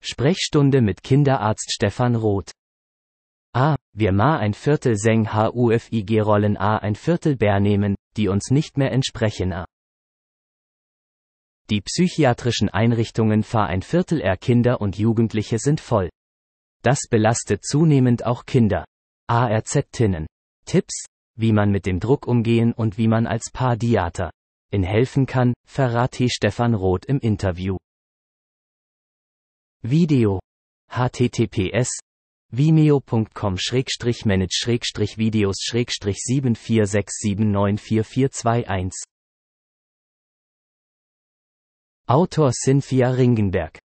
Sprechstunde mit Kinderarzt Stefan Roth. A. Wir ma ein Viertel Seng HUFIG Rollen A ein Viertel Bär nehmen, die uns nicht mehr entsprechen A. Die psychiatrischen Einrichtungen Fa ein Viertel R Kinder und Jugendliche sind voll. Das belastet zunehmend auch Kinder. ARZ-Tinnen. Tipps, wie man mit dem Druck umgehen und wie man als Pädiater in helfen kann, verrate Stefan Roth im Interview. Video. https://manage-videos-7467944421. Autor Cynthia Ringenberg.